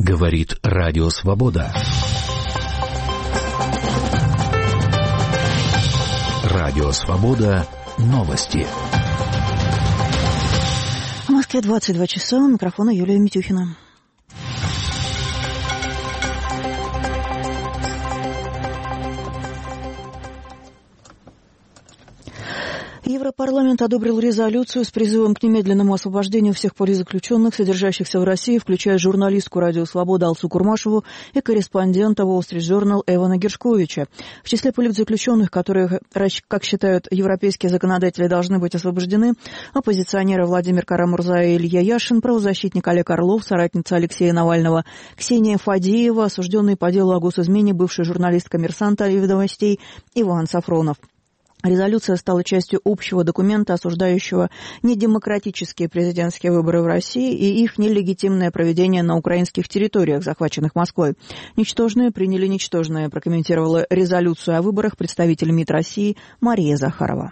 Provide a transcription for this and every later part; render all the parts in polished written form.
Говорит Радио Свобода. Радио Свобода. Новости. В Москве 22 часа. У микрофона Юлия Митюхина. Европарламент одобрил резолюцию с призывом к немедленному освобождению всех политзаключенных, содержащихся в России, включая журналистку «Радио Свобода» Алсу Курмашеву и корреспондента Wall Street Journal Эвана Гершковича. В числе политзаключенных, которые, как считают европейские законодатели, должны быть освобождены, оппозиционеры Владимир Кара-Мурза и Илья Яшин, правозащитник Олег Орлов, соратница Алексея Навального, Ксения Фадеева, осужденный по делу о госизмене бывший журналист «Коммерсанта» «Ведомостей» Иван Сафронов. Резолюция стала частью общего документа, осуждающего недемократические президентские выборы в России и их нелегитимное проведение на украинских территориях, захваченных Москвой. «Ничтожные приняли ничтожное», прокомментировала резолюцию о выборах представитель МИД России Мария Захарова.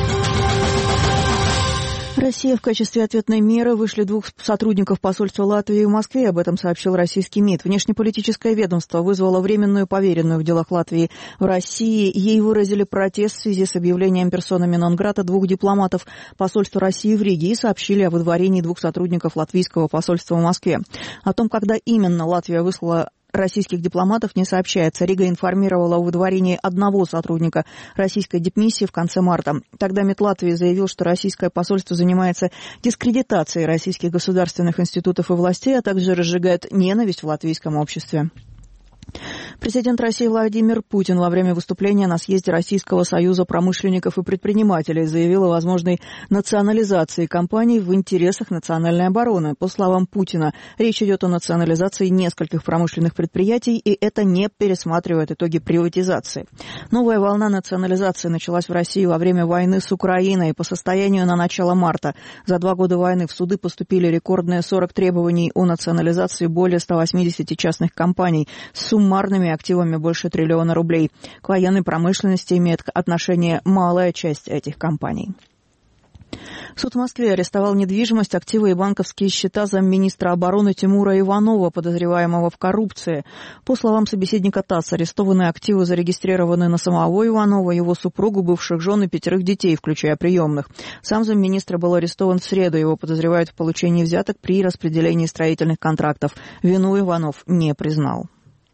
Россия в качестве ответной меры вышли 2 сотрудников посольства Латвии в Москве. Об этом сообщил российский МИД. Внешнеполитическое ведомство вызвало временную поверенную в делах Латвии в России. Ей выразили протест в связи с объявлением персонами нон-грата 2 дипломатов посольства России в Риге и сообщили о выдворении 2 сотрудников латвийского посольства в Москве. О том, когда именно Латвия выслала российских дипломатов, не сообщается. Рига информировала о выдворении 1 сотрудника российской дипмиссии в конце марта. Тогда МИД Латвии заявил, что российское посольство занимается дискредитацией российских государственных институтов и властей, а также разжигает ненависть в латвийском обществе. Президент России Владимир Путин во время выступления на съезде Российского союза промышленников и предпринимателей заявил о возможной национализации компаний в интересах национальной обороны. По словам Путина, речь идет о национализации нескольких промышленных предприятий, и это не пересматривает итоги приватизации. Новая волна национализации началась в России во время войны с Украиной. По состоянию на начало марта за 2 года войны в суды поступили рекордные 40 требований о национализации более 180 частных компаний с суммарными активами больше 1 триллиона рублей. К военной промышленности имеет отношение малая часть этих компаний. Суд в Москве арестовал недвижимость, активы и банковские счета замминистра обороны Тимура Иванова, подозреваемого в коррупции. По словам собеседника ТАСС, арестованные активы зарегистрированы на самого Иванова, его супругу, бывших жен и 5 детей, включая приемных. Сам замминистра был арестован в среду. Его подозревают в получении взяток при распределении строительных контрактов. Вину Иванов не признал.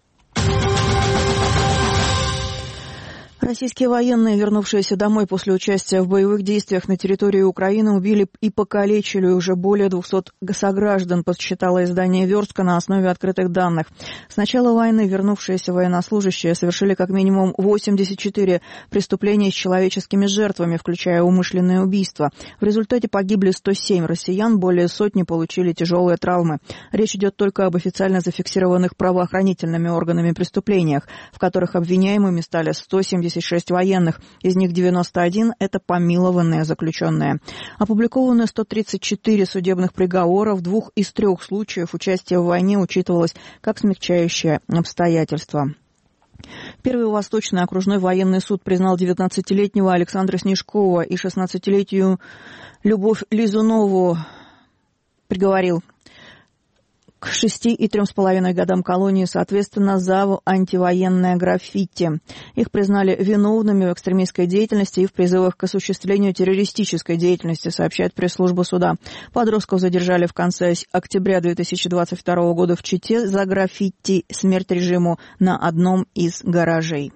Российские военные, вернувшиеся домой после участия в боевых действиях на территории Украины, убили и покалечили уже более 200 сограждан, подсчитало издание «Верстка» на основе открытых данных. С начала войны вернувшиеся военнослужащие совершили как минимум 84 преступления с человеческими жертвами, включая умышленные убийства. В результате погибли 107 россиян, более сотни получили тяжелые травмы. Речь идет только об официально зафиксированных правоохранительными органами преступлениях, в которых обвиняемыми стали 176 военных, из них 91 – это помилованные заключенные. Опубликованы 134 судебных приговора, в 2 из 3 случаев участие в войне учитывалось как смягчающее обстоятельство. Первый Восточный окружной военный суд признал 19-летнего Александра Снежкова и 16-летнюю Любовь Лизунову, приговорил к 6 и 3,5 годам колонии, соответственно, за антивоенное граффити. Их признали виновными в экстремистской деятельности и в призывах к осуществлению террористической деятельности, сообщает пресс-служба суда. Подростков задержали в конце октября 2022 года в Чите за граффити «Смерть режиму» на одном из гаражей.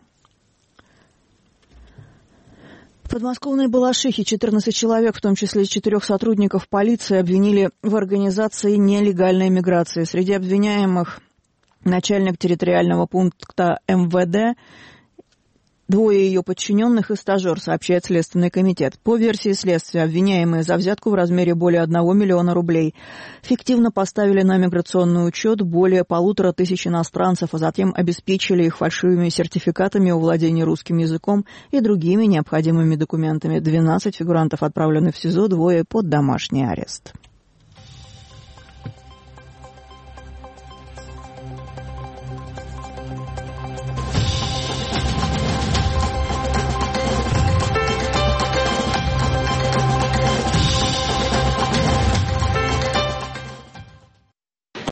В подмосковной Балашихе 14 человек, в том числе 4 сотрудников полиции, обвинили в организации нелегальной миграции. Среди обвиняемых начальник территориального пункта МВД, 2 ее подчиненных и стажер, сообщает Следственный комитет. По версии следствия, обвиняемые за взятку в размере более 1 миллиона рублей фиктивно поставили на миграционный учет более 1500 иностранцев, а затем обеспечили их фальшивыми сертификатами о владении русским языком и другими необходимыми документами. 12 фигурантов отправлены в СИЗО, 2 под домашний арест.